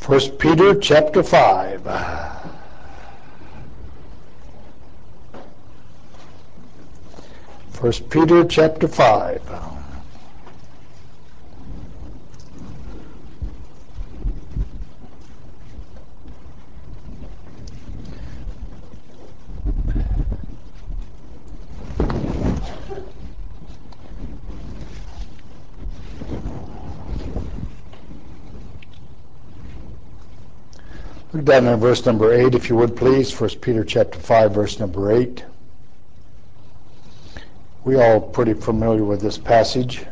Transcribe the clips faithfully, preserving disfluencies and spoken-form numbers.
First Peter chapter five. First Peter chapter five. Look down at verse number eight, if you would, please. First Peter chapter five, verse number eight. We all pretty familiar with this passage.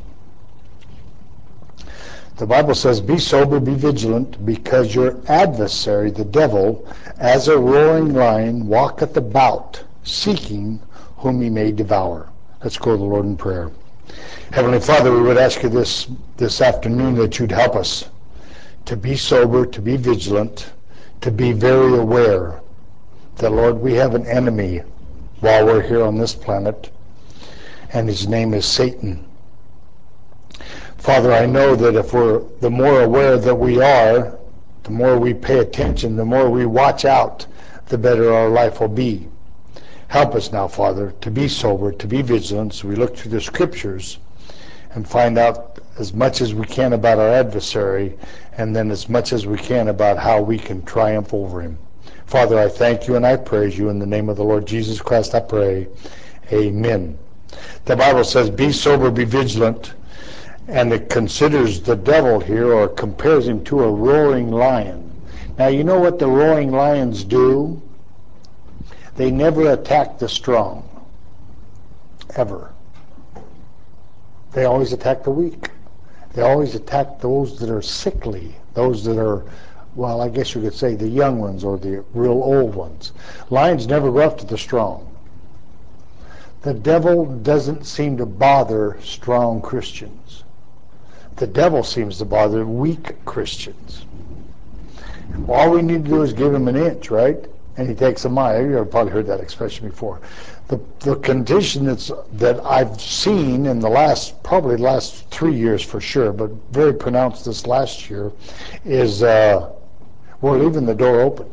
The Bible says, "Be sober, be vigilant, because your adversary, the devil, as a roaring lion, walketh about, seeking whom he may devour." Let's go to the Lord in prayer. Heavenly Father, we would ask you this, this afternoon that you'd help us to be sober, to be vigilant, to be very aware that, Lord, we have an enemy while we're here on this planet, and his name is Satan. Father, I know that if we're, the more aware that we are, the more we pay attention, the more we watch out, the better our life will be. Help us now, Father, to be sober, to be vigilant, so we look through the scriptures and find out as much as we can about our adversary, and then as much as we can about how we can triumph over him. Father, I thank you and I praise you. In the name of the Lord Jesus Christ, I pray. Amen. The Bible says, "Be sober, be vigilant," and it considers the devil here, or compares him to a roaring lion. Now, you know what the roaring lions do? They never attack the strong, ever. They always attack the weak. They always attack those that are sickly, those that are, well, I guess you could say the young ones or the real old ones. Lions never go after the strong. The devil doesn't seem to bother strong Christians. The devil seems to bother weak Christians. All we need to do is give him an inch, right? And he takes a mile. You've probably heard that expression before. The, the condition that's, that I've seen in the last, probably the last three years for sure, but very pronounced this last year, is uh, we're leaving the door open.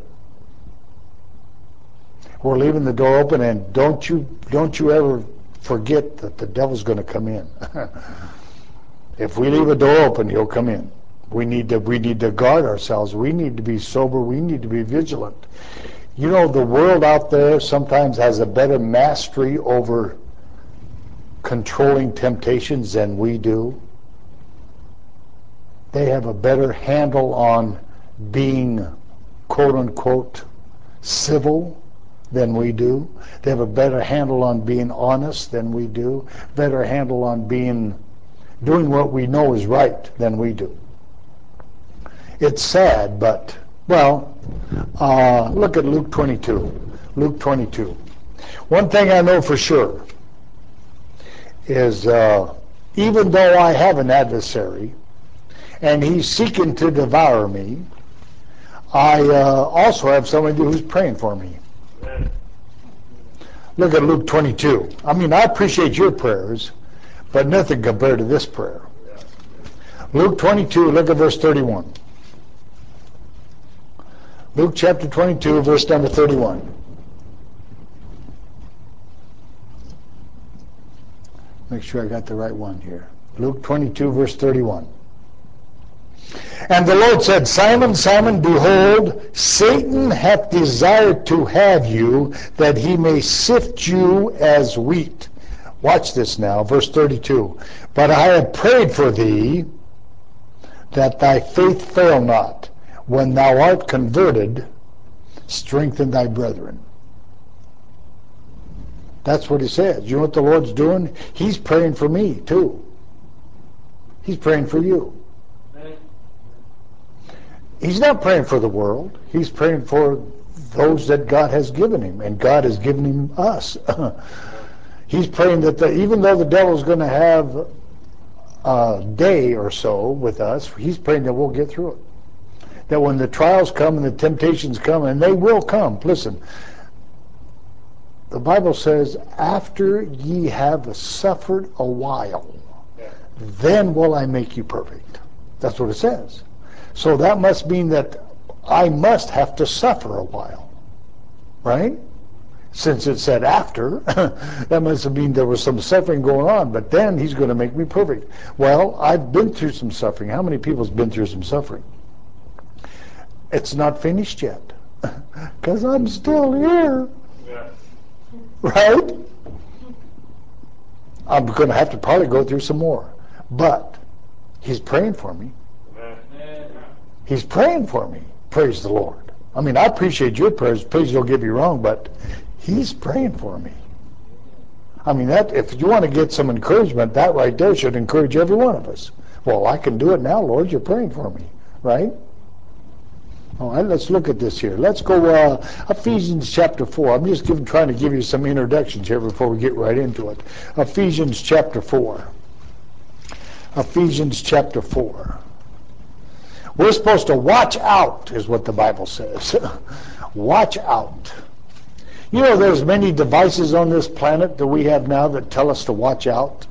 We're leaving the door open, and don't you don't you ever forget that the devil's going to come in. If we leave a door open, he'll come in. We need to we need to guard ourselves. We need to be sober. We need to be vigilant. You know, the world out there sometimes has a better mastery over controlling temptations than we do. They have a better handle on being, quote unquote, civil than we do. They have a better handle on being honest than we do. Better handle on being, doing what we know is right than we do. It's sad, but, well, uh, look at Luke twenty-two. Luke twenty-two. One thing I know for sure is uh, even though I have an adversary and he's seeking to devour me, I uh, also have somebody who's praying for me. Look at Luke twenty-two. I mean, I appreciate your prayers, but nothing compared to this prayer. Luke twenty-two, look at verse thirty-one. Luke chapter twenty-two, verse number thirty-one. Make sure I got the right one here. Luke twenty-two, verse thirty-one. "And the Lord said, Simon, Simon, behold, Satan hath desired to have you, that he may sift you as wheat." Watch this now, verse thirty-two. "But I have prayed for thee, that thy faith fail not. When thou art converted, strengthen thy brethren." That's what he says. You know what the Lord's doing? He's praying for me, too. He's praying for you. He's not praying for the world. He's praying for those that God has given him, and God has given him us. He's praying that the, even though the devil's going to have a day or so with us, he's praying that we'll get through it. That when the trials come and the temptations come, and they will come, listen, the Bible says, after ye have suffered a while, then will I make you perfect. That's what it says. So that must mean that I must have to suffer a while, right? Since it said after, that must mean there was some suffering going on, but then he's going to make me perfect. Well, I've been through some suffering. How many people's been through some suffering? It's not finished yet, because I'm still here, yeah. Right? I'm going to have to probably go through some more, but he's praying for me. He's praying for me. Praise the Lord. I mean, I appreciate your prayers. Please don't get me wrong, but he's praying for me. I mean, that if you want to get some encouragement, that right there should encourage every one of us. Well, I can do it now, Lord. You're praying for me, right? All right, let's look at this here. Let's go uh, Ephesians chapter four. I'm just giving, trying to give you some introductions here before we get right into it. Ephesians chapter four. Ephesians chapter four. We're supposed to watch out, is what the Bible says. Watch out. You know, there's many devices on this planet that we have now that tell us to watch out.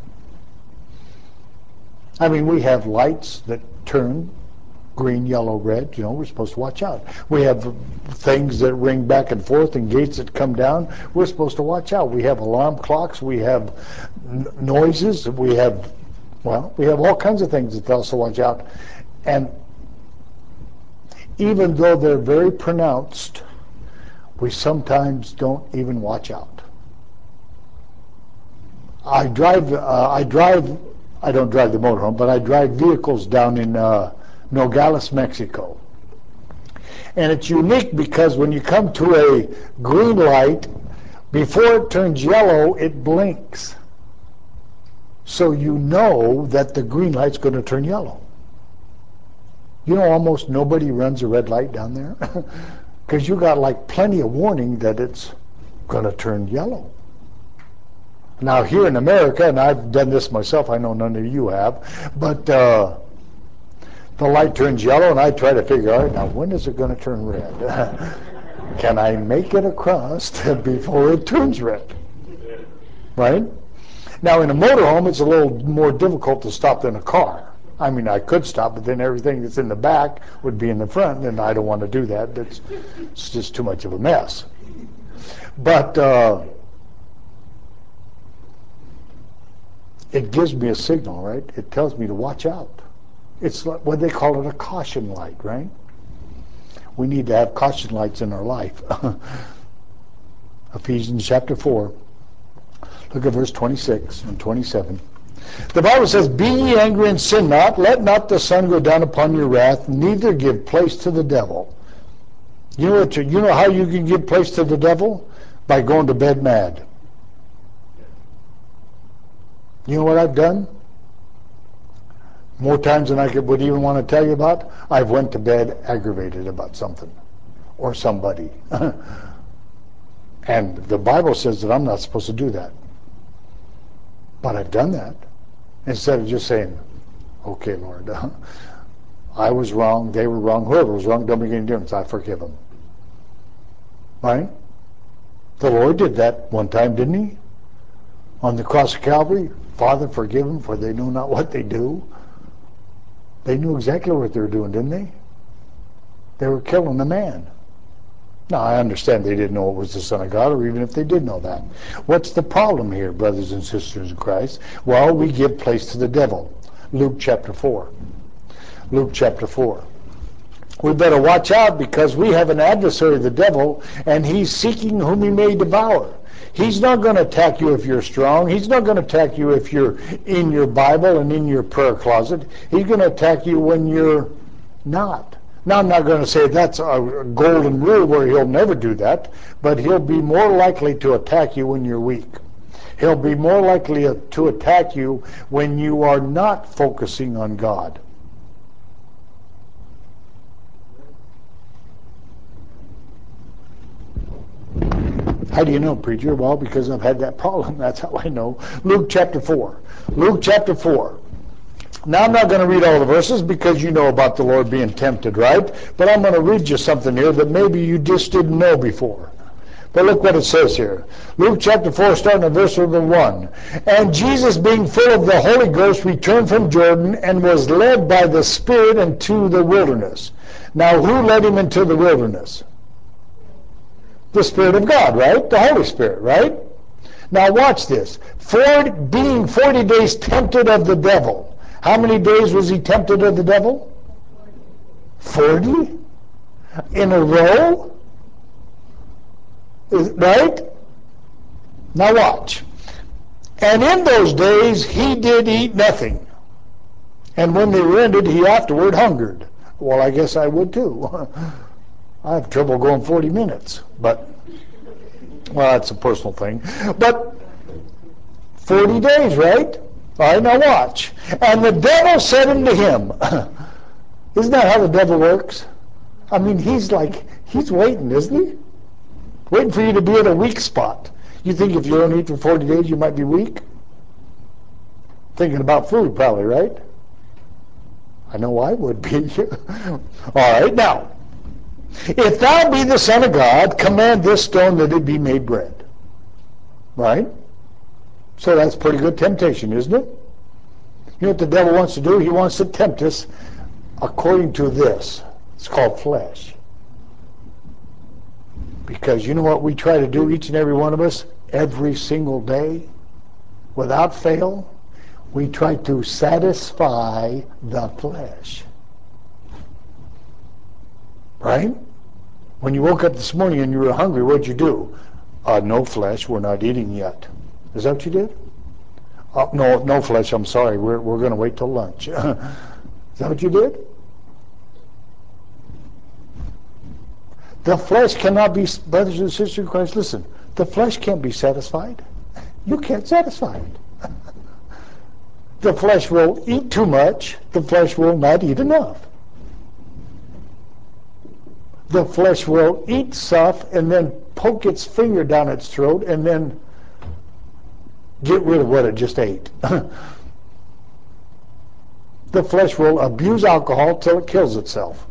I mean, we have lights that turn green, yellow, red. You know, we're supposed to watch out. We have things that ring back and forth and gates that come down. We're supposed to watch out. We have alarm clocks. We have n- noises. We have, well, we have all kinds of things that tell us to watch out. And even though they're very pronounced, we sometimes don't even watch out. I drive, uh, I drive, I don't drive the motorhome, but I drive vehicles down in uh, Nogales, Mexico. And it's unique because when you come to a green light, before it turns yellow, it blinks. So you know that the green light's going to turn yellow. You know, almost nobody runs a red light down there because you got like plenty of warning that it's going to turn yellow. Now here in America, and I've done this myself, I know none of you have, but uh, the light turns yellow and I try to figure out, now when is it going to turn red? Can I make it across before it turns red? Right? Now in a motorhome, it's a little more difficult to stop than a car. I mean, I could stop, but then everything that's in the back would be in the front, and I don't want to do that. That's it's just too much of a mess. But uh, it gives me a signal, right? It tells me to watch out. It's like what they call it, a caution light, right? We need to have caution lights in our life. Ephesians chapter four. Look at verse twenty-six and twenty-seven. The Bible says, be ye angry and sin not, let not the sun go down upon your wrath, neither give place to the devil. You know what? You, you know how you can give place to the devil? By going to bed mad. You know what I've done? More times than I could, would even want to tell you about, I've went to bed aggravated about something or somebody. And the Bible says that I'm not supposed to do that. But I've done that. Instead of just saying, okay, Lord, I was wrong, they were wrong, whoever was wrong, don't make any difference, I forgive them. Right? The Lord did that one time, didn't he? On the cross of Calvary, Father, forgive them, for they know not what they do. They knew exactly what they were doing, didn't they? They were killing the man. Now, I understand they didn't know it was the Son of God, or even if they did know that. What's the problem here, brothers and sisters in Christ? Well, we give place to the devil. Luke chapter four. Luke chapter four. We better watch out because we have an adversary, the devil, and he's seeking whom he may devour. He's not going to attack you if you're strong. He's not going to attack you if you're in your Bible and in your prayer closet. He's going to attack you when you're not. Now, I'm not going to say that's a golden rule where he'll never do that, but he'll be more likely to attack you when you're weak. He'll be more likely to attack you when you are not focusing on God. How do you know, preacher? Well, because I've had that problem. That's how I know. Luke chapter four. Luke chapter four. Now, I'm not going to read all the verses because you know about the Lord being tempted, right? But I'm going to read you something here that maybe you just didn't know before. But look what it says here. Luke chapter four, starting at verse number one. And Jesus, being full of the Holy Ghost, returned from Jordan and was led by the Spirit into the wilderness. Now, who led him into the wilderness? The Spirit of God, right? The Holy Spirit, right? Now, watch this. For being forty days tempted of the devil. How many days was he tempted of the devil? forty? In a row? Right? Now watch. And in those days he did eat nothing. And when they were ended, he afterward hungered. Well, I guess I would too. I have trouble going forty minutes. But, well, that's a personal thing. But forty days, right? All right, now watch. And the devil said unto him, isn't that how the devil works? I mean, he's like, he's waiting, isn't he? Waiting for you to be at a weak spot. You think if you don't eat for forty days, you might be weak? Thinking about food, probably, right? I know I would be. All right, now, if thou be the Son of God, command this stone that it be made bread. Right? So that's pretty good temptation, isn't it? You know what the devil wants to do? He wants to tempt us according to this. It's called flesh. Because you know what we try to do, each and every one of us, every single day, without fail? We try to satisfy the flesh. Right? When you woke up this morning and you were hungry, what'd you do? Uh, no flesh, we're not eating yet. Is that what you did? Uh, no, no flesh, I'm sorry, we're, we're going to wait till lunch. Is that what you did? The flesh cannot be, brothers and sisters in Christ, listen, the flesh can't be satisfied. You can't satisfy it. The flesh will eat too much. The flesh will not eat enough. The flesh will eat stuff and then poke its finger down its throat and then get rid of what it just ate. The flesh will abuse alcohol till it kills itself.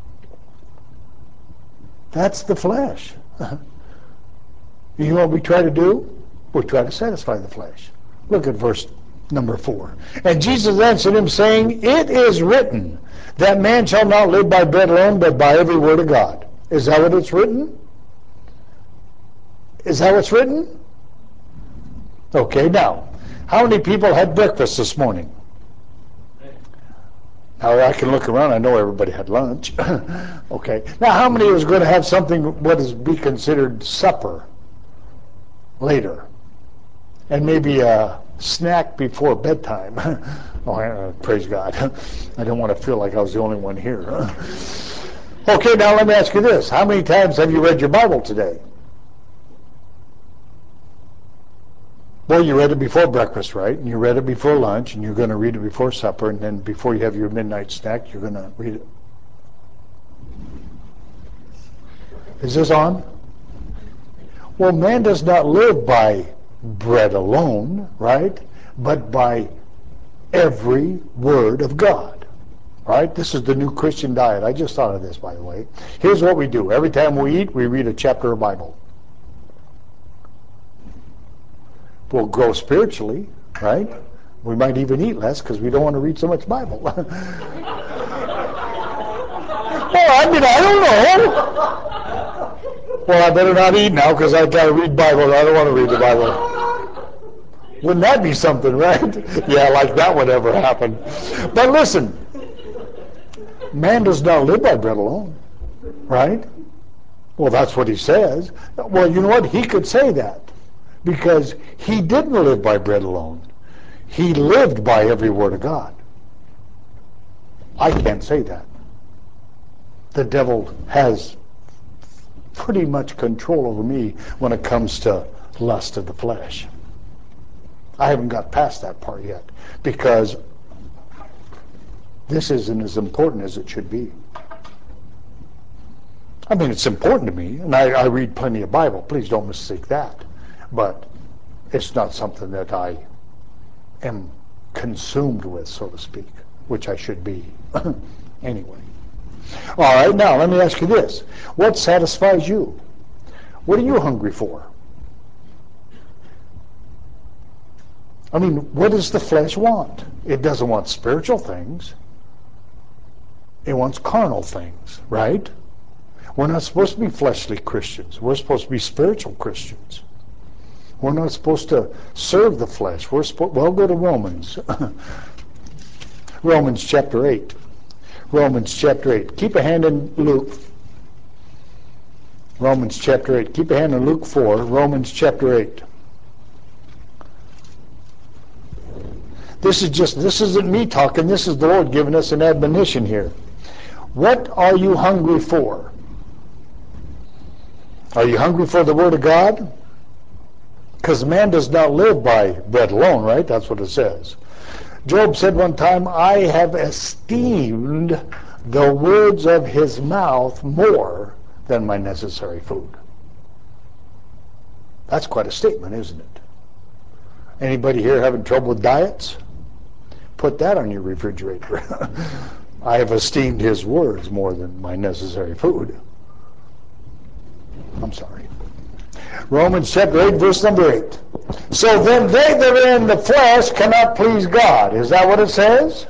That's the flesh. You know what we try to do? We try to satisfy the flesh. Look at verse number four. And Jesus answered him, saying, it is written, that man shall not live by bread alone, but by every word of God. Is that what it's written? Is that what's written? Okay, now, how many people had breakfast this morning? Now, I can look around, I know everybody had lunch. Okay, now how many is going to have something, what is be considered supper later? And maybe a snack before bedtime. Oh, uh, praise God. I don't want to feel like I was the only one here. Okay, now let me ask you this. How many times have you read your Bible today? Well, you read it before breakfast, right? And you read it before lunch, and you're going to read it before supper, and then before you have your midnight snack, you're going to read it. Is this on? Well, man does not live by bread alone, right? But by every word of God, right? This is the new Christian diet. I just thought of this, by the way. Here's what we do. Every time we eat, we read a chapter of Bible. We'll grow spiritually, right? We might even eat less because we don't want to read so much Bible. Well, I mean, I don't know. Well, I better not eat now because I've got to read Bible. I don't want to read the Bible. Wouldn't that be something, right? Yeah, like that would ever happen. But listen, man does not live by bread alone, right? Well, that's what he says. Well, you know what? He could say that because he didn't live by bread alone. He lived by every word of God. I can't say that. The devil has pretty much control over me when it comes to lust of the flesh. I haven't got past that part yet because this isn't as important as it should be. I mean, it's important to me, and I, I read plenty of Bible. Please don't mistake that. But it's not something that I am consumed with, so to speak, which I should be. Anyway. All right, now let me ask you this. What satisfies you? What are you hungry for? I mean, what does the flesh want? It doesn't want spiritual things. It wants carnal things, right? We're not supposed to be fleshly Christians. We're supposed to be spiritual Christians. We're not supposed to serve the flesh. We're supposed, well, go to Romans. Romans chapter eight. Romans chapter eight. Keep a hand in Luke. Romans chapter eight. Keep a hand in Luke four. Romans chapter eight. This is just, this isn't me talking. This is the Lord giving us an admonition here. What are you hungry for? Are you hungry for the Word of God? Because man does not live by bread alone, right? That's what it says. Job said one time, I have esteemed the words of his mouth more than my necessary food. That's quite a statement, isn't it? Anybody here having trouble with diets? Put that on your refrigerator. I have esteemed his words more than my necessary food. I'm sorry. Romans chapter eight, verse number eight. So then they that are in the flesh cannot please God. Is that what it says?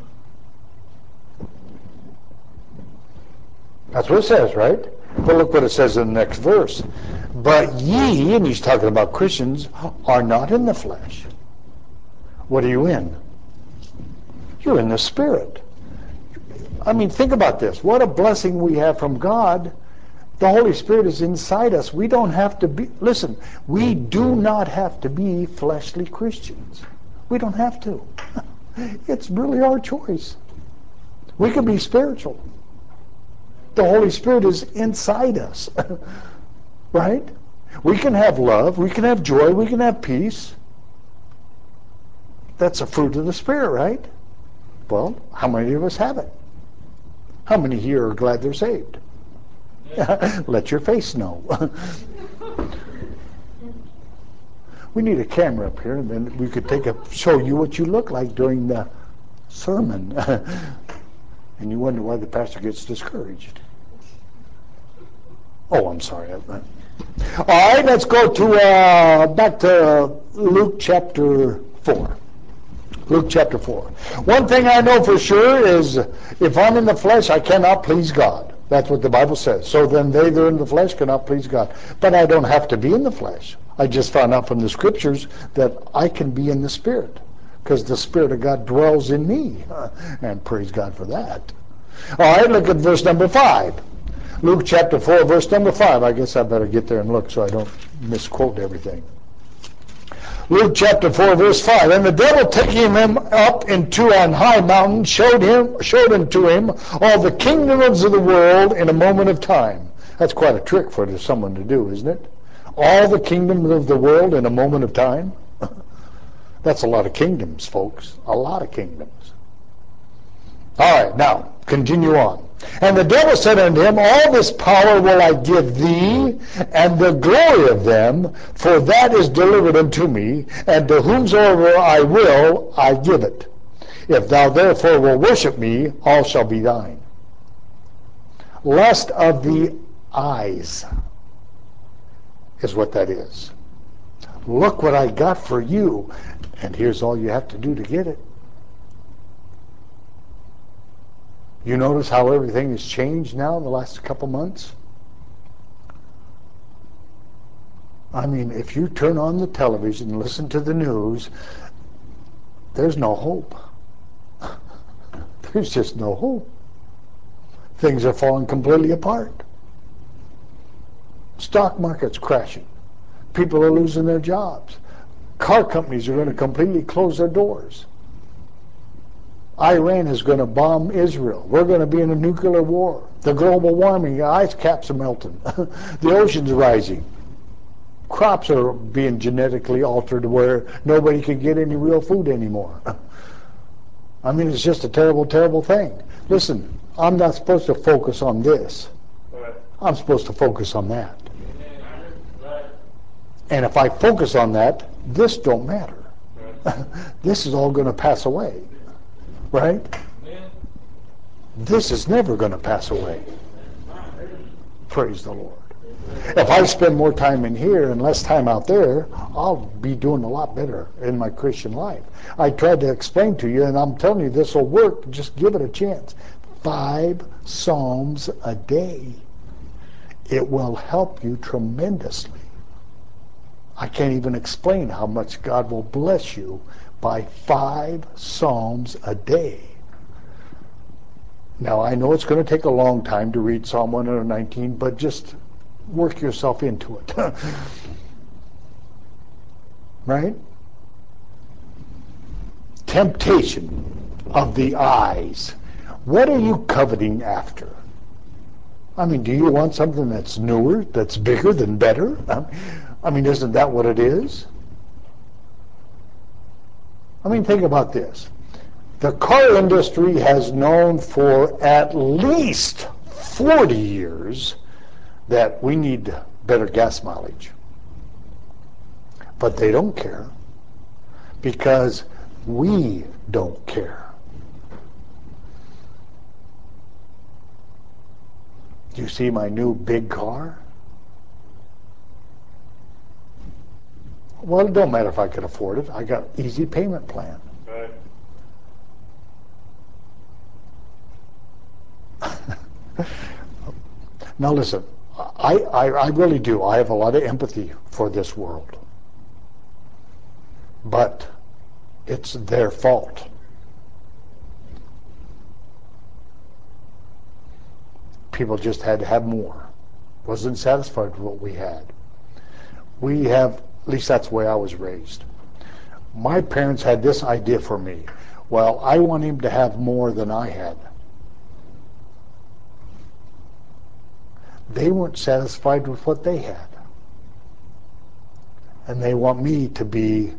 That's what it says, right? But look what it says in the next verse. But ye, and he's talking about Christians, are not in the flesh. What are you in? You're in the Spirit. I mean, think about this. What a blessing we have from God. The Holy Spirit is inside us. We don't have to be, listen, we do not have to be fleshly Christians. We don't have to. It's really our choice. We can be spiritual. The Holy Spirit is inside us. Right? We can have love. We can have joy. We can have peace. That's a fruit of the Spirit, right? Well, how many of us have it? How many here are glad they're saved? Let your face know. We need a camera up here, and then we could take a show you what you look like during the sermon. And you wonder why the pastor gets discouraged. Oh, I'm sorry. All right, let's go to uh, back to Luke chapter four. Luke chapter four. One thing I know for sure is if I'm in the flesh, I cannot please God. That's what the Bible says. So then they that are in the flesh cannot please God. But I don't have to be in the flesh. I just found out from the scriptures that I can be in the Spirit because the Spirit of God dwells in me. And praise God for that. All right, look at verse number five. Luke chapter four, verse number five. I guess I better get there and look so I don't misquote everything. Luke chapter four, verse five. And the devil taking him up into an high mountain showed him, showed unto him all the kingdoms of the world in a moment of time. That's quite a trick for someone to do, isn't it? All the kingdoms of the world in a moment of time. That's a lot of kingdoms, folks. A lot of kingdoms. All right, now, continue on. And the devil said unto him, all this power will I give thee, and the glory of them, for that is delivered unto me, and to whomsoever I will, I give it. If thou therefore will worship me, all shall be thine. Lust of the eyes is what that is. Look what I got for you, and here's all you have to do to get it. You notice how everything has changed now in the last couple months? I mean, if you turn on the television and listen to the news, there's no hope. There's just no hope. Things are falling completely apart. Stock market's crashing. People are losing their jobs. Car companies are going to completely close their doors. Iran is going to bomb Israel. We're going to be in a nuclear war. The global warming, the ice caps are melting. The ocean's rising. Crops are being genetically altered where nobody can get any real food anymore. I mean, it's just a terrible, terrible thing. Listen, I'm not supposed to focus on this. I'm supposed to focus on that. And if I focus on that, this don't matter. This is all going to pass away. Right? This is never going to pass away. Praise the Lord. If I spend more time in here and less time out there, I'll be doing a lot better in my Christian life. I tried to explain to you, and I'm telling you this will work. Just give it a chance. Five psalms a day. It will help you tremendously. I can't even explain how much God will bless you by five psalms a day. Now, I know it's going to take a long time to read Psalm one nineteen, but just work yourself into it. Right? Temptation of the eyes. What are you coveting after? I mean, do you want something that's newer, that's bigger, than better? I mean, isn't that what it is? I mean, think about this. The car industry has known for at least forty years that we need better gas mileage. But they don't care because we don't care. Do you see my new big car? Well, it don't matter if I could afford it. I got easy payment plan. Right. Now listen, I, I, I really do. I have a lot of empathy for this world. But it's their fault. People just had to have more. Wasn't satisfied with what we had. We have, at least that's the way I was raised. My parents had this idea for me. Well, I want him to have more than I had. They weren't satisfied with what they had. And they want me to be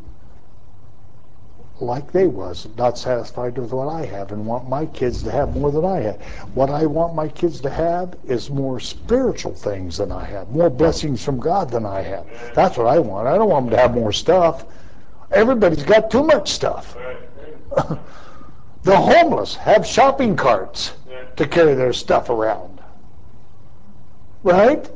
like they was, not satisfied with what I have, and want my kids to have more than I have. What I want my kids to have is more spiritual things than I have, more blessings from God than I have. That's what I want. I don't want them to have more stuff. Everybody's got too much stuff. The homeless have shopping carts to carry their stuff around. Right?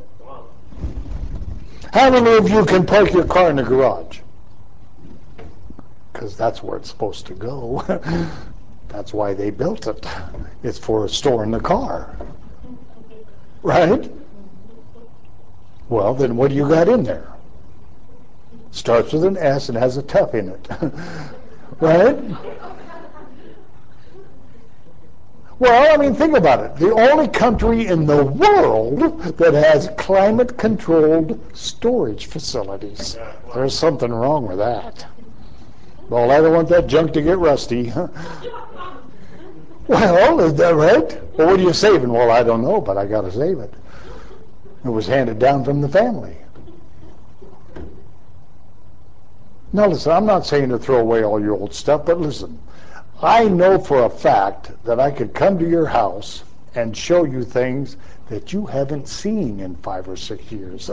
How many of you can park your car in the garage? Because that's where it's supposed to go. That's why they built it. It's for storing the car. Right? Well, then what do you got in there? Starts with an S and has a tough in it. Right? Well, I mean, think about it. The only country in the world that has climate-controlled storage facilities. There's something wrong with that. Well, I don't want that junk to get rusty. Well, is that right? Well, what are you saving? Well, I don't know, but I got to save it. It was handed down from the family. Now, listen, I'm not saying to throw away all your old stuff, but listen, I know for a fact that I could come to your house and show you things that you haven't seen in five or six years.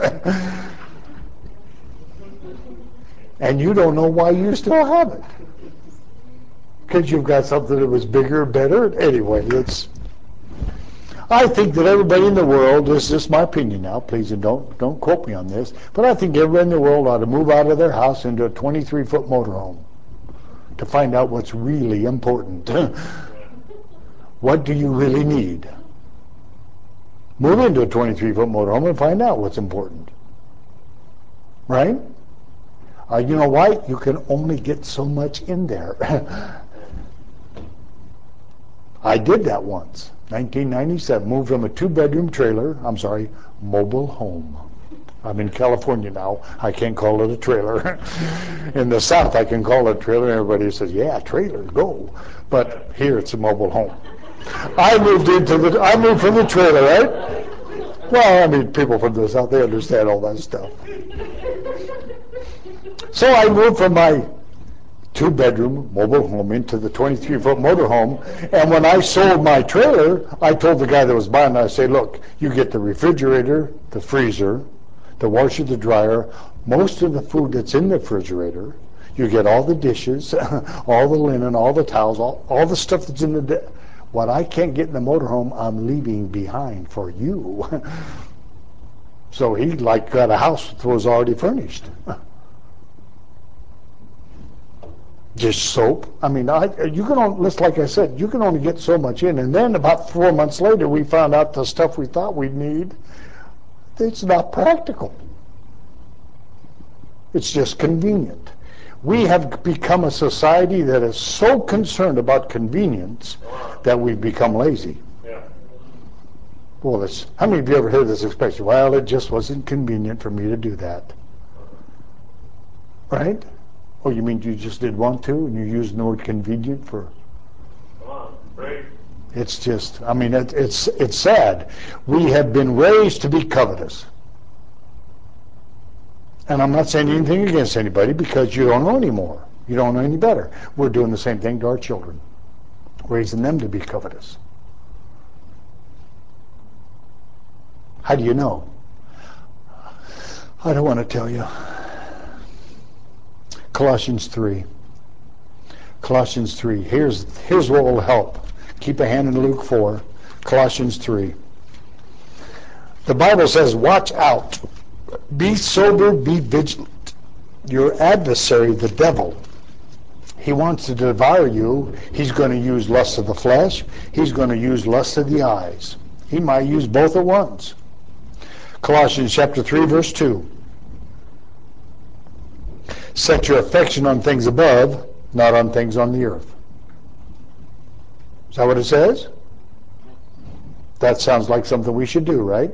And you don't know why you still have it. Because you've got something that was bigger, better. Anyway, it's. I think that everybody in the world, this is just my opinion now, please, and don't don't quote me on this, but I think everybody in the world ought to move out of their house into a twenty-three foot motorhome to find out what's really important. What do you really need? Move into a twenty-three foot motorhome and find out what's important. Right? Uh, you know why? You can only get so much in there. I did that once. nineteen ninety-seven, moved from a two-bedroom trailer, I'm sorry, mobile home. I'm in California now. I can't call it a trailer. In the South, I can call it a trailer. Everybody says, yeah, trailer, go. But here, it's a mobile home. I moved into the, I moved from the trailer, right? Well, I mean, people from the South, they understand all that stuff. So I moved from my two-bedroom mobile home into the twenty-three foot motorhome, and when I sold my trailer, I told the guy that was buying it, I said, look, you get the refrigerator, the freezer, the washer, the dryer, most of the food that's in the refrigerator, you get all the dishes, all the linen, all the towels, all, all the stuff that's in the, di- what I can't get in the motorhome, I'm leaving behind for you. So he like got a house that was already furnished. Just soap. I mean, I, you can only, just like I said, you can only get so much in. And then about four months later, we found out the stuff we thought we'd need, it's not practical. It's just convenient. We have become a society that is so concerned about convenience that we've become lazy. Yeah. Well, it's, how many of you ever heard this expression? Well, it just wasn't convenient for me to do that. Right? Oh, you mean you just did want to, and you're using the word convenient for? Come on, right? It's just, I mean, it, it's it's sad. We have been raised to be covetous. And I'm not saying anything against anybody because you don't know anymore. You don't know any better. We're doing the same thing to our children, raising them to be covetous. How do you know? I don't want to tell you. Colossians three. Colossians three. Here's, here's what will help. Keep a hand in Luke four. Colossians three. The Bible says, watch out. Be sober, be vigilant. Your adversary, the devil, he wants to devour you. He's going to use lust of the flesh. He's going to use lust of the eyes. He might use both at once. Colossians chapter three, verse two. Set your affection on things above, not on things on the earth. Is that what it says? That sounds like something we should do, right?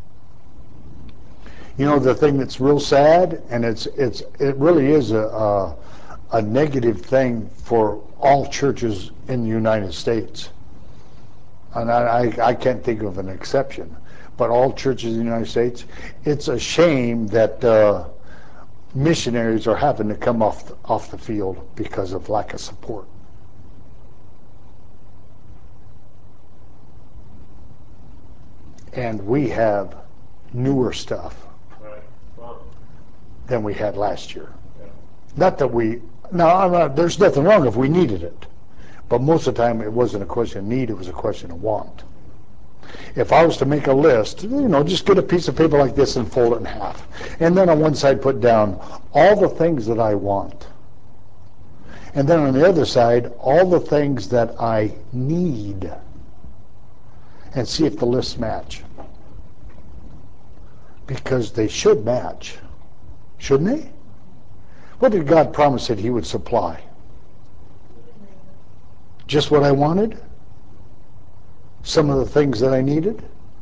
You know, the thing that's real sad, and it's it's it really is a, a, a negative thing for all churches in the United States. And I, I, I can't think of an exception. But all churches in the United States, it's a shame that uh, missionaries are having to come off the, off the field because of lack of support. And we have newer stuff Right. Well, than we had last year. yeah. Not that we, no, I'm not, there's nothing wrong if we needed it. But most of the time it wasn't a question of need, it was a question of want. If I was to make a list, you know, just get a piece of paper like this and fold it in half. And then on one side put down all the things that I want. And then on the other side, all the things that I need. And see if the lists match. Because they should match. Shouldn't they? What did God promise that he would supply? Just what I wanted? Some of the things that I needed?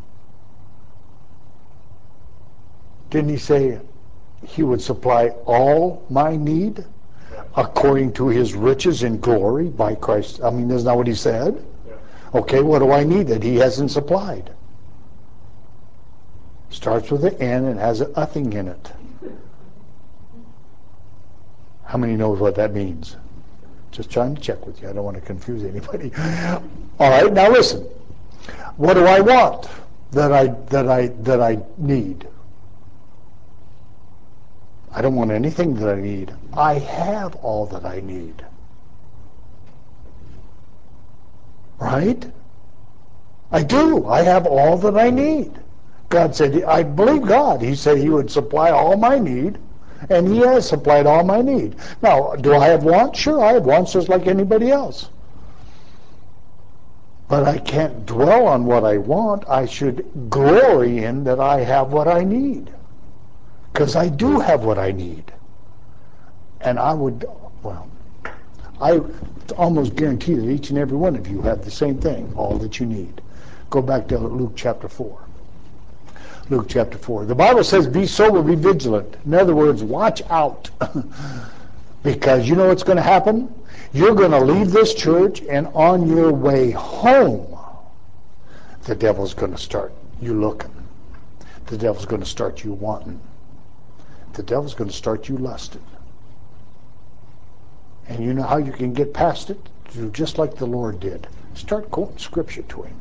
Didn't he say he would supply all my need Yeah. according to his riches in glory by Christ? I mean, isn't that what he said? Yeah. Okay, what do I need that he hasn't supplied? Starts with an N and has a nothing in it. How many knows what that means? Just trying to check with you. I don't want to confuse anybody. All right, now listen. What do I want that I that I that I need? I don't want anything that I need. I have all that I need. Right? I do. I have all that I need. God said, I believe God. He said he would supply all my need, and he has supplied all my need. Now, do I have wants? Sure, I have wants just like anybody else. But I can't dwell on what I want. I should glory in that I have what I need. Because I do have what I need. And I would, well, I almost guarantee that each and every one of you have the same thing, all that you need. Go back to Luke chapter four. Luke chapter four. The Bible says, be sober, be vigilant. In other words, watch out. Because you know what's going to happen? You're going to leave this church, and on your way home, the devil's going to start you looking. The devil's going to start you wanting. The devil's going to start you lusting. And you know how you can get past it? Do just like the Lord did. Start quoting Scripture to him.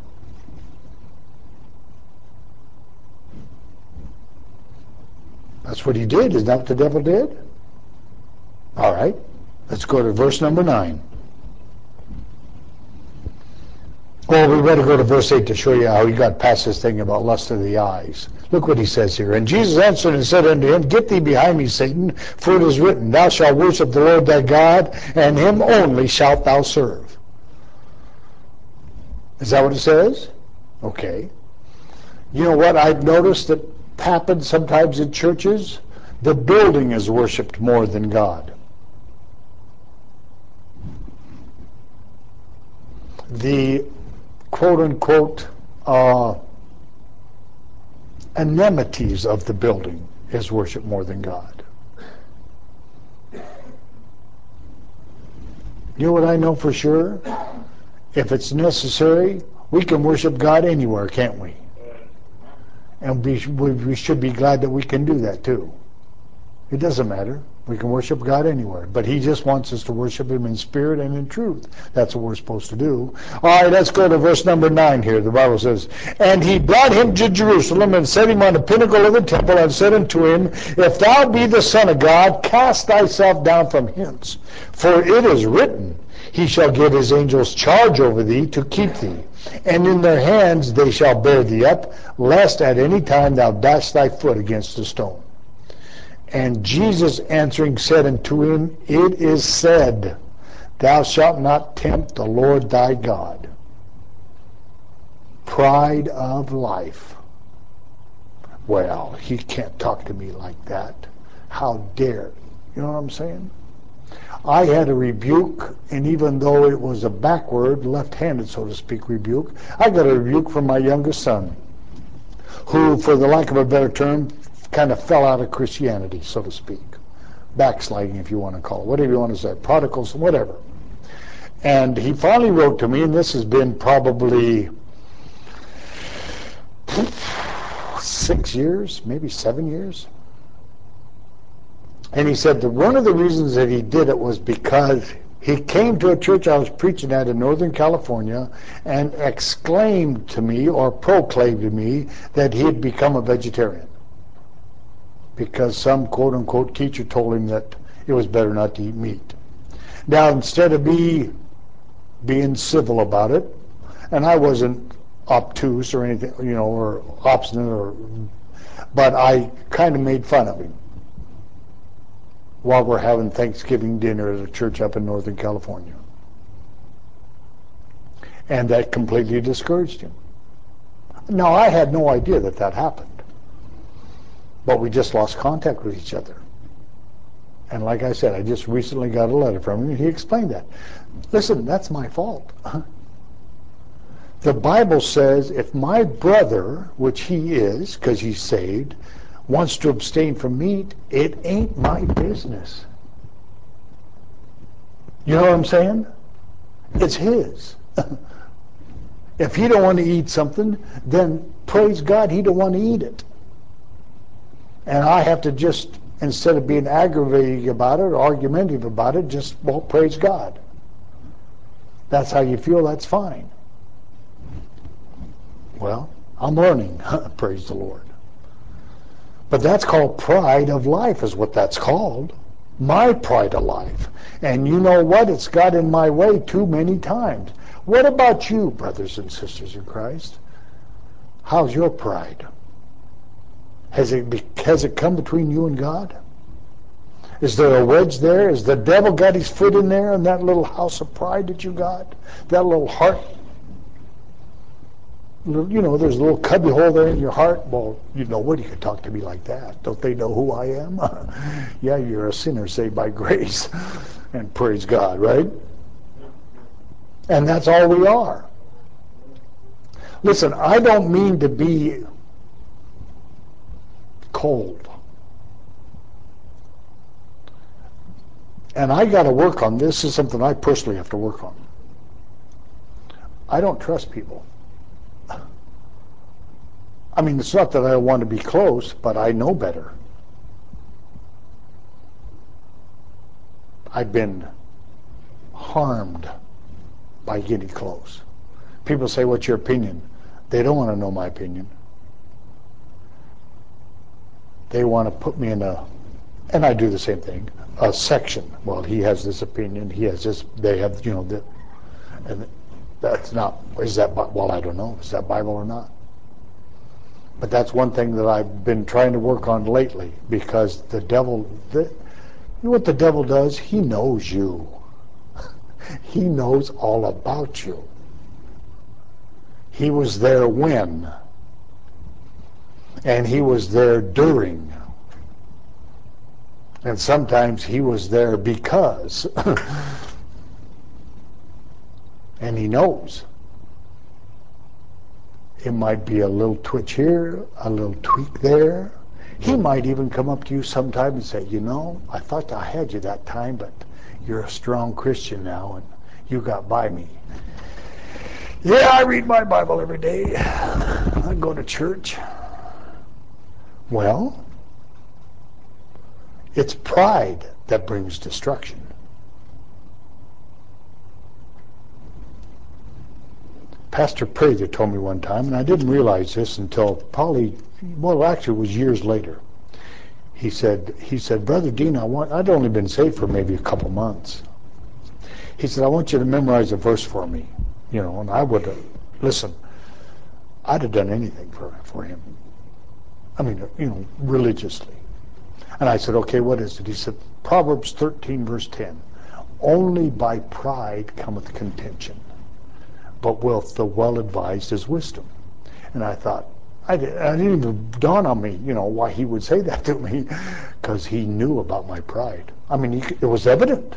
That's what he did. Is that what the devil did? All right. Let's go to verse number nine. Well, we better go to verse eight to show you how he got past this thing about lust of the eyes. Look what he says here. And Jesus answered and said unto him, Get thee behind me, Satan, for it is written, Thou shalt worship the Lord thy God, and him only shalt thou serve. Is that what it says? Okay. You know what I've noticed that happens sometimes in churches? The building is worshipped more than God. The quote-unquote uh, amenities of the building is worshipped more than God. You know what I know for sure? If it's necessary, we can worship God anywhere, can't we? And we, we should be glad that we can do that too. It doesn't matter. We can worship God anywhere. But he just wants us to worship him in spirit and in truth. That's what we're supposed to do. All right, let's go to verse number nine here. The Bible says, And he brought him to Jerusalem and set him on the pinnacle of the temple and said unto him, If thou be the Son of God, cast thyself down from hence. For it is written, He shall give his angels charge over thee to keep thee. And in their hands they shall bear thee up, lest at any time thou dash thy foot against a stone. And Jesus answering said unto him, It is said, Thou shalt not tempt the Lord thy God. Pride of life. Well, he can't talk to me like that. How dare. You know what I'm saying? I had a rebuke, and even though it was a backward, left-handed, so to speak, rebuke, I got a rebuke from my youngest son, who, for the lack of a better term, kind of fell out of Christianity, so to speak. Backsliding, if you want to call it, whatever you want to say, prodigals, whatever. And he finally wrote to me, and this has been probably six years, maybe seven years. And he said that one of the reasons that he did it was because he came to a church I was preaching at in Northern California and exclaimed to me or proclaimed to me that he had become a vegetarian because some quote-unquote teacher told him that it was better not to eat meat. Now, instead of me being civil about it, and I wasn't obtuse or anything, you know, or obstinate, or, but I kind of made fun of him while we're having Thanksgiving dinner at a church up in Northern California. And that completely discouraged him. Now, I had no idea that that happened. But we just lost contact with each other. And like I said, I just recently got a letter from him, and he explained that. Listen, that's my fault. The Bible says if my brother, which he is, because he's saved, wants to abstain from meat, it ain't my business. You know what I'm saying? It's his. If he don't want to eat something, then praise God, he don't want to eat it. And I have to just, instead of being aggravating about it or argumentative about it, just, well, praise God. That's how you feel, that's fine. Well, I'm learning, praise the Lord. But that's called pride of life is what that's called. My pride of life. And you know what? It's got in my way too many times. What about you, brothers and sisters in Christ? How's your pride? Has it, has it come between you and God? Is there a wedge there? Has the devil got his foot in there in that little house of pride that you got? That little heart? You know, there's a little cubby hole there in your heart. Well, you know, nobody could talk to me like that. Don't they know who I am? Yeah, you're a sinner saved by grace. And praise God, right? And that's all we are. Listen, I don't mean to be cold. And I got to work on this. This is something I personally have to work on. I don't trust people. I mean, it's not that I want to be close, but I know better. I've been harmed by getting close. People say, what's your opinion? They don't want to know my opinion. They want to put me in a, and I do the same thing, a section. Well, he has this opinion, he has this, they have, you know, the, and that's not, is that, well, I don't know, is that Bible or not? But that's one thing that I've been trying to work on lately, because the devil, the, you know what the devil does? He knows you. He knows all about you. He was there when, and he was there during, and sometimes he was there because, and he knows. It might be a little twitch here, a little tweak there. He might even come up to you sometime and say, you know, I thought I had you that time, but you're a strong Christian now, and you got by me. Yeah, I read my Bible every day. I go to church. Well, it's pride that brings destruction. Pastor Prather told me one time, and I didn't realize this until probably, well, actually it was years later. He said, he said, Brother Dean, I want, I'd only been saved for maybe a couple months. He said, I want you to memorize a verse for me. You know, and I would have, listen, I'd have done anything for, for him. I mean, you know, religiously. And I said, okay, what is it? He said, Proverbs thirteen, verse ten. Only by pride cometh contention, but with the well-advised is wisdom. And I thought, I, did, I didn't even dawn on me, you know, why he would say that to me, because he knew about my pride. I mean, he, it was evident.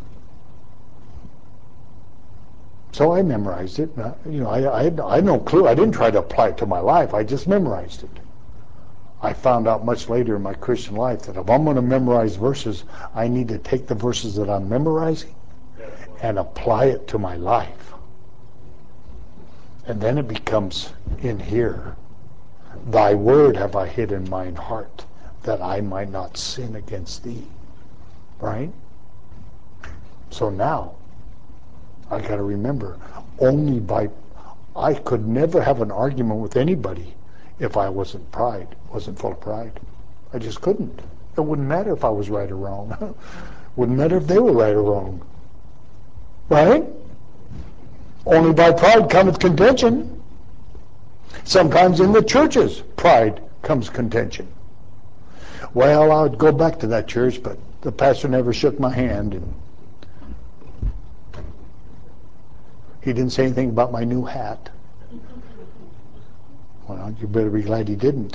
So I memorized it. You know, I, I, had, I had no clue. I didn't try to apply it to my life. I just memorized it. I found out much later in my Christian life that if I'm going to memorize verses, I need to take the verses that I'm memorizing and apply it to my life. And then it becomes in here. Thy word have I hid in mine heart, that I might not sin against thee. Right? So now, I got to remember, only by, I could never have an argument with anybody if I wasn't pride, wasn't full of pride. I just couldn't. It wouldn't matter if I was right or wrong. Wouldn't matter if they were right or wrong. Right? Only by pride cometh contention. Sometimes in the churches, pride comes contention. Well, I would go back to that church, but the pastor never shook my hand, and he didn't say anything about my new hat. Well, you better be glad he didn't.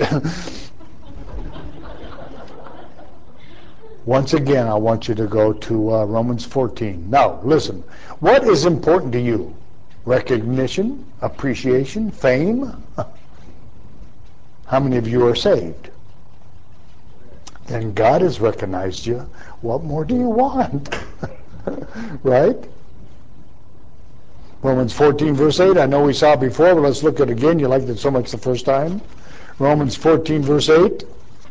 Once again, I want you to go to uh, Romans fourteen. Now, listen, what is important to you? Recognition, appreciation, fame? How many of you are saved? Then God has recognized you. What more do you want? Right? Romans fourteen, verse eight, I know we saw it before, but let's look at it again. You liked it so much the first time. Romans fourteen, verse eight.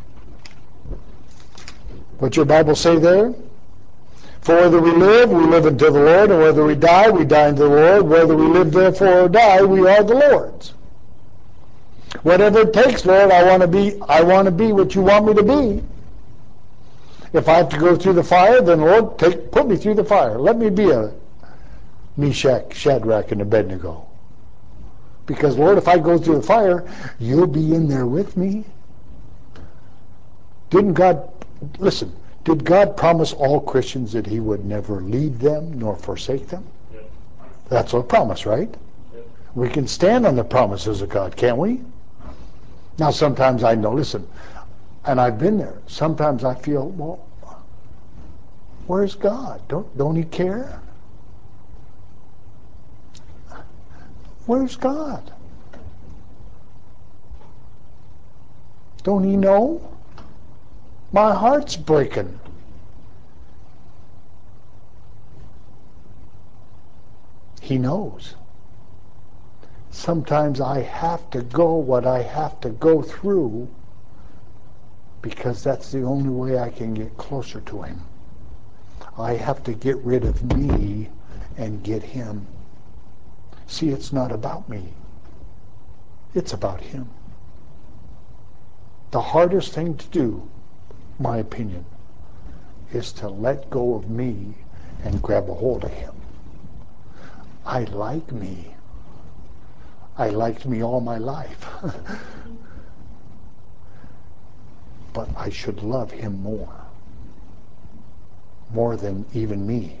What's your Bible say there? For whether we live, we live unto the Lord, and whether we die, we die unto the Lord. Whether we live, therefore, or die, we are the Lord's. Whatever it takes, Lord, I want to be, I want to be what you want me to be. If I have to go through the fire, then Lord, take, put me through the fire. Let me be a Meshach, Shadrach, and Abednego. Because, Lord, if I go through the fire, you'll be in there with me. Didn't God, listen, did God promise all Christians that he would never leave them nor forsake them? Yes. That's a promise, right? Yes. We can stand on the promises of God, can't we? Now, sometimes I know, listen, and I've been there. Sometimes I feel, well, where's God? Don't, don't he care? Where's God? Don't he know? My heart's breaking. He knows. Sometimes I have to go what I have to go through because that's the only way I can get closer to him. I have to get rid of me and get him. See, it's not about me. It's about him. The hardest thing to do, my opinion, is to let go of me and grab a hold of him. I like me. I liked me all my life. but I should love him more. More than even me.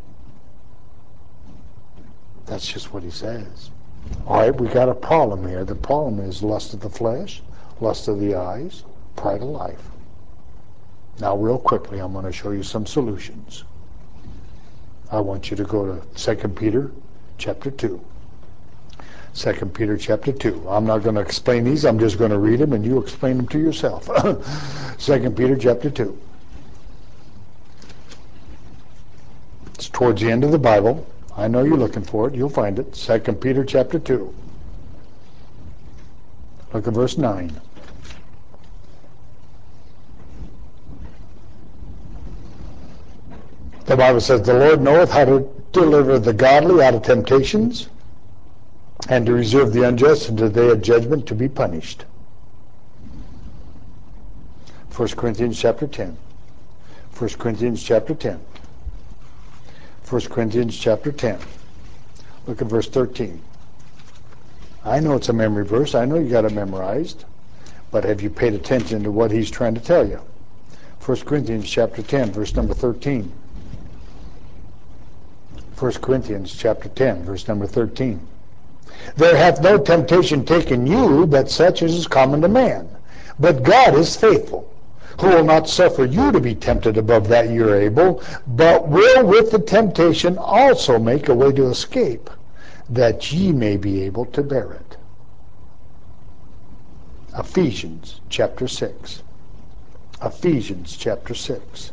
That's just what he says. All right, we got a problem here. The problem is lust of the flesh, lust of the eyes, pride of life. Now, real quickly, I'm going to show you some solutions. I want you to go to Second Peter chapter two. Second Peter chapter two. I'm not going to explain these. I'm just going to read them, and you explain them to yourself. Second Peter chapter two. It's towards the end of the Bible. I know you're looking for it. You'll find it. Second Peter chapter two. Look at verse nine. The Bible says, the Lord knoweth how to deliver the godly out of temptations, and to reserve the unjust unto the day of judgment to be punished. First Corinthians chapter ten. First Corinthians chapter ten. First Corinthians chapter ten. Look at verse thirteen. I know it's a memory verse. I know you got it memorized. But have you paid attention to what he's trying to tell you? First Corinthians chapter ten, verse number thirteen. First Corinthians chapter ten, verse number thirteen. There hath no temptation taken you, but such as is common to man. But God is faithful, who will not suffer you to be tempted above that ye are able, but will with the temptation also make a way to escape, that ye may be able to bear it. Ephesians chapter six. Ephesians chapter six.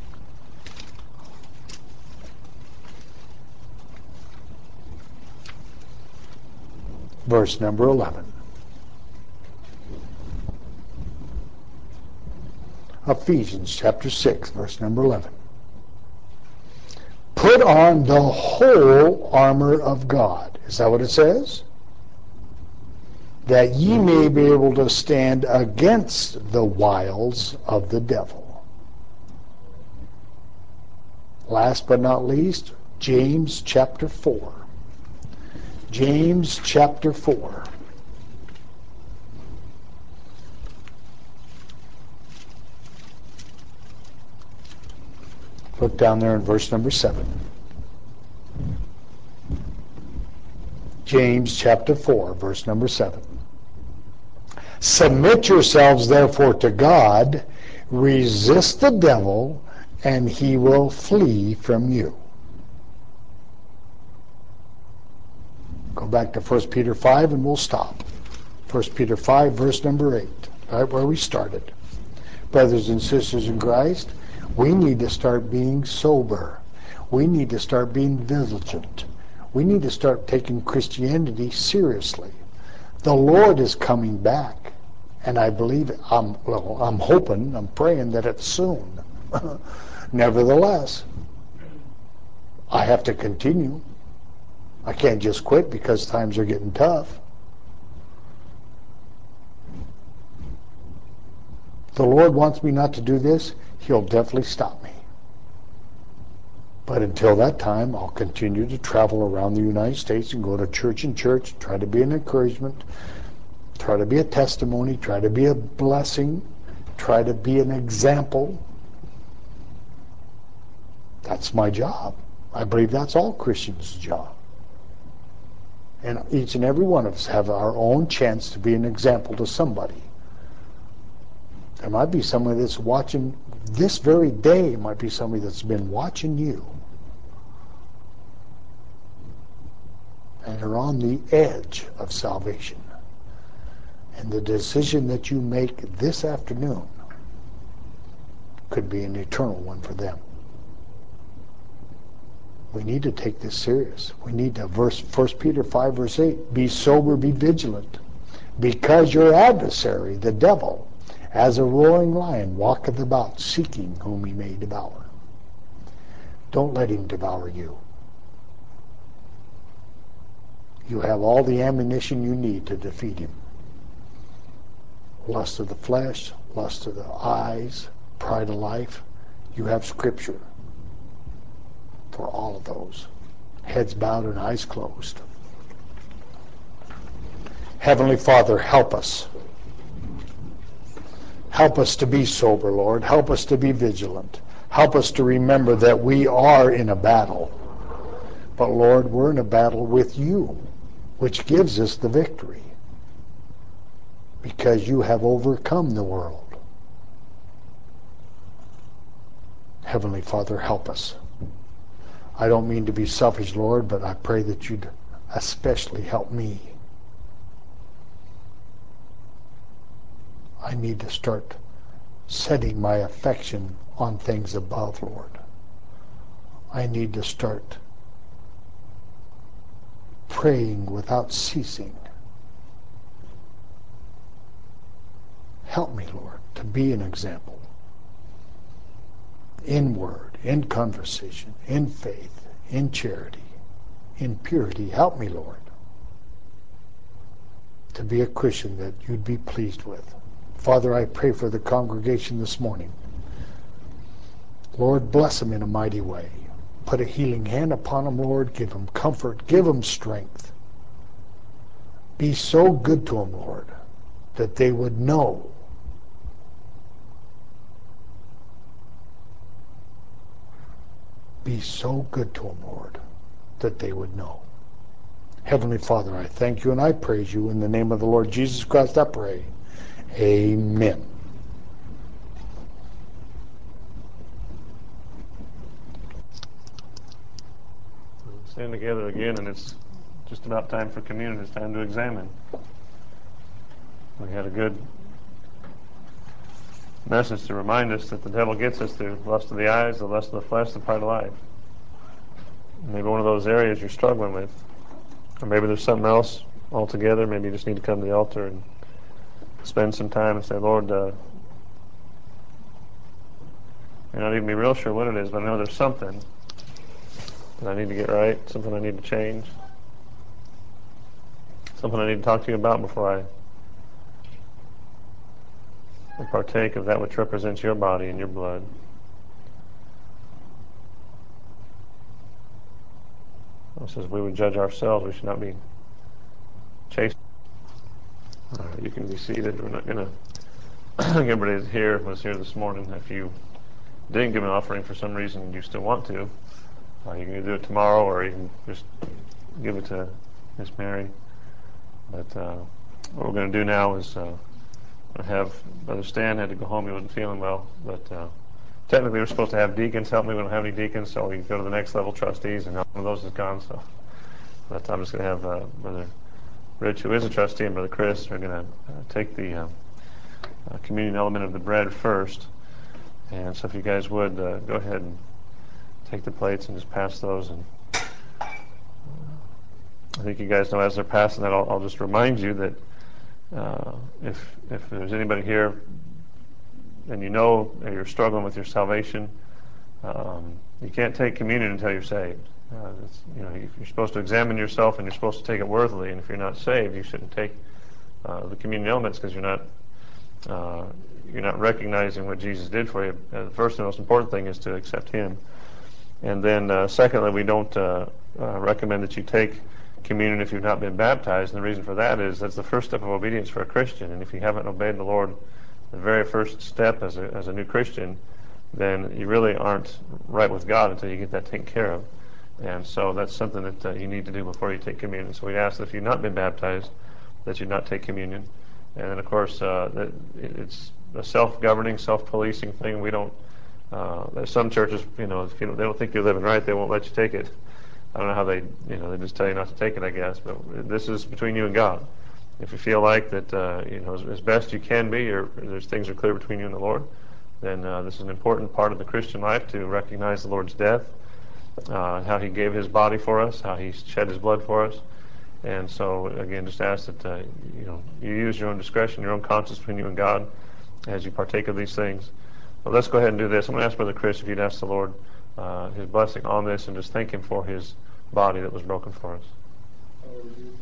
Verse number eleven. Ephesians chapter six, verse number eleven. Put on the whole armor of God. Is that what it says? That ye may be able to stand against the wiles of the devil. Last but not least, James chapter four. James chapter four. Look down there in verse number seven. James chapter four, verse number seven. Submit yourselves therefore to God, resist the devil, and he will flee from you. Go back to First Peter five and we'll stop. First Peter five, verse number eight, right where we started. Brothers and sisters in Christ, we need to start being sober. We need to start being vigilant. We need to start taking Christianity seriously. The Lord is coming back, and I believe, I'm, well, I'm hoping, I'm praying that it's soon. Nevertheless, I have to continue. I can't just quit because times are getting tough. The Lord wants me not to do this, he'll definitely stop me. But until that time, I'll continue to travel around the United States and go to church and church, try to be an encouragement, try to be a testimony, try to be a blessing, try to be an example. That's my job. I believe that's all Christians' job. And each and every one of us have our own chance to be an example to somebody. There might be somebody that's watching this very day, might be somebody that's been watching you. And you're on the edge of salvation. And the decision that you make this afternoon could be an eternal one for them. We need to take this serious. We need to, verse First Peter five, verse eight, be sober, be vigilant, because your adversary, the devil, as a roaring lion, walketh about, seeking whom he may devour. Don't let him devour you. You have all the ammunition you need to defeat him. Lust of the flesh, lust of the eyes, pride of life. You have Scripture for all of those. Heads bowed and eyes closed. Heavenly Father, help us Help us to be sober, Lord. Help us to be vigilant. Help us to remember that we are in a battle. But Lord, we're in a battle with you, which gives us the victory, because you have overcome the world. Heavenly Father, help us. I don't mean to be selfish, Lord, but I pray that you'd especially help me. I need to start setting my affection on things above, Lord. I need to start praying without ceasing. Help me, Lord, to be an example. In word, in conversation, in faith, in charity, in purity. Help me, Lord, to be a Christian that you'd be pleased with. Father, I pray for the congregation this morning. Lord, bless them in a mighty way. Put a healing hand upon them, Lord. Give them comfort. Give them strength. Be so good to them, Lord, that they would know Be so good to them, Lord, that they would know. Heavenly Father, I thank you and I praise you. In the name of the Lord Jesus Christ, I pray. Amen. Stand together again, and it's just about time for communion. It's time to examine. We had a good message to remind us that the devil gets us through the lust of the eyes, the lust of the flesh, the pride of life. Maybe one of those areas you're struggling with. Or maybe there's something else altogether. Maybe you just need to come to the altar and spend some time and say, Lord, uh, you're not even be real sure what it is, but I know there's something that I need to get right, something I need to change, something I need to talk to you about before I partake of that which represents your body and your blood. It says we would judge ourselves. We should not be chased. Uh, you can be seated. We're not going to everybody that's here was here this morning. If you didn't give an offering for some reason, you still want to, uh, you can do it tomorrow, or you can just give it to Miss Mary. But uh, what we're going to do now is uh, have Brother Stan had to go home. He wasn't feeling well, but uh, technically we're supposed to have deacons help me. We don't have any deacons, so we go to the next level trustees, and none of those is gone. So, but I'm just going to have uh, Brother Rich, who is a trustee, and Brother Chris are going to uh, take the uh, uh, communion element of the bread first. And so if you guys would, uh, go ahead and take the plates and just pass those. And uh, I think you guys know as they're passing that, I'll, I'll just remind you that uh, if, if there's anybody here and you know you're struggling with your salvation, um, you can't take communion until you're saved. Uh, it's, you know, you're supposed to examine yourself, and you're supposed to take it worthily. And if you're not saved, you shouldn't take uh, the communion elements, because you're not uh, you're not recognizing what Jesus did for you. Uh, the first and most important thing is to accept Him. And then, uh, secondly, we don't uh, uh, recommend that you take communion if you've not been baptized. And the reason for that is that's the first step of obedience for a Christian. And if you haven't obeyed the Lord, the very first step as a as a new Christian, then you really aren't right with God until you get that taken care of. And so that's something that uh, you need to do before you take communion. So we ask that if you've not been baptized, that you not take communion. And then, of course, uh, that it's a self-governing, self-policing thing. We don't. Uh, there's some churches, you know, if you don't, they don't think you're living right, they won't let you take it. I don't know how they, you know, they just tell you not to take it, I guess. But this is between you and God. If you feel like that, uh, you know, as, as best you can be, or there's things are clear between you and the Lord, then uh, this is an important part of the Christian life, to recognize the Lord's death, uh, how He gave His body for us, how He shed His blood for us. And so, again, just ask that uh, you know you use your own discretion, your own conscience between you and God as you partake of these things. But let's go ahead and do this. I'm going to ask Brother Chris if you'd ask the Lord uh, His blessing on this, and just thank Him for His body that was broken for us. Lord, we do